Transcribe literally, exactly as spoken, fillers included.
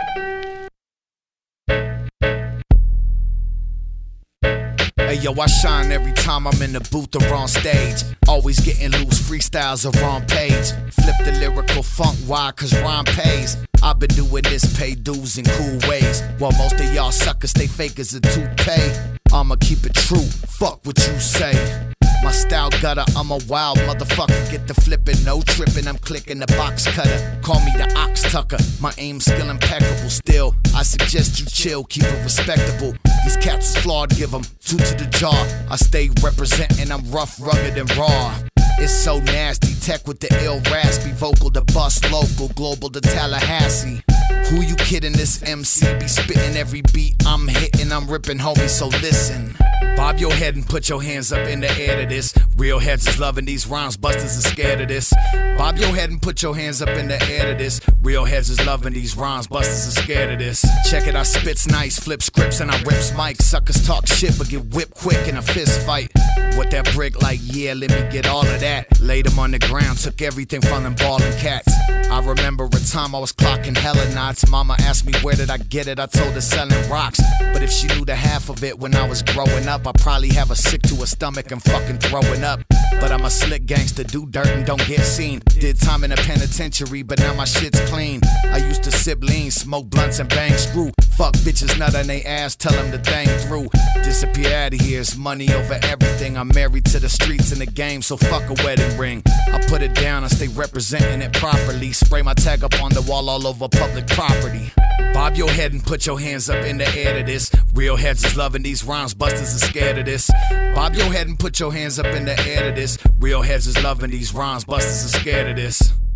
Hey yo, I shine every time I'm in the booth or on stage. Always getting loose, freestyles are on page. Flip the lyrical funk, why? Cause rhyme pays. I've been doing this, pay dues in cool ways. While most of y'all suckers stay fake as a toupee. I'ma keep it true, fuck what you say. My style gutter, I'm a wild motherfucker. Get the flippin', no trippin', I'm clicking the box cutter. Call me the ox tucker, my aim skill impeccable. Still, I suggest you chill, keep it respectable. These cats is flawed, give them two to the jaw. I stay representing, I'm rough, rugged, and raw. It's so nasty, tech with the ill raspy. Vocal to bust local, global to Tallahassee. Who you kidding, this M C be spitting every beat I'm hitting, I'm ripping, homie, so listen. Bob your head and put your hands up in the air to this. Real heads is loving these rhymes, busters are scared of this. Bob your head and put your hands up in the air to this. Real heads is loving these rhymes, busters are scared of this. Check it, I spits nice, flip scripts and I rips mics. Suckers talk shit but get whipped quick in a fist fight. What that brick like, yeah, let me get all of that. Laid them on the ground, took everything from them ballin' cats. I remember a time I was clocking hella knots. Mama asked me where did I get it, I told her selling rocks. But if she knew the half of it when I was growing up, I probably have a sick to her stomach and fucking throwing up. But I'm a slick gangster, do dirt and don't get seen. Did time in a penitentiary, but now my shit's clean. I used to sip lean, smoke blunts and bang screw. Fuck bitches, nut on they ass, tell them the thing through. Disappear out of here, it's money over everything. I'm married to the streets and the game, so fuck a wedding ring. I put it down and stay representing it properly. Spray my tag up on the wall all over public property. Bob your head and put your hands up in the air to this. Real heads is loving these rhymes, busters are scared of this. Bob your head and put your hands up in the air to this. Real heads is loving these rhymes, busters are scared of this.